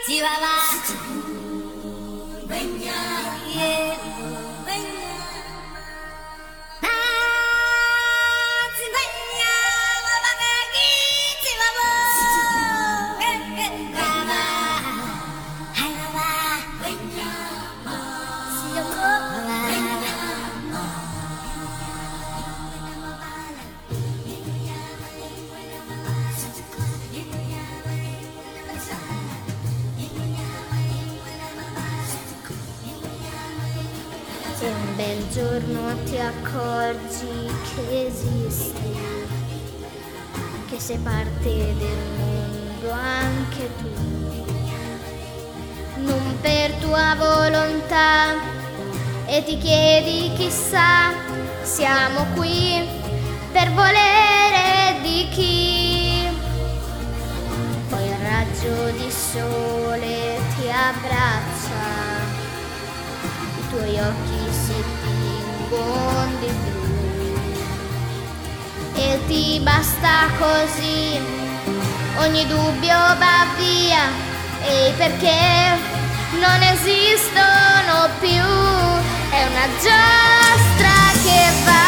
Un bel giorno ti accorgi che esisti, che sei parte del mondo anche tu, non per tua volontà, e ti chiedi chissà, siamo qui per volere di chi. Poi il raggio di sole ti abbraccia, i tuoi occhi si tingono di blu e ti basta così, ogni dubbio va via e perché non esistono più, è una giostra che va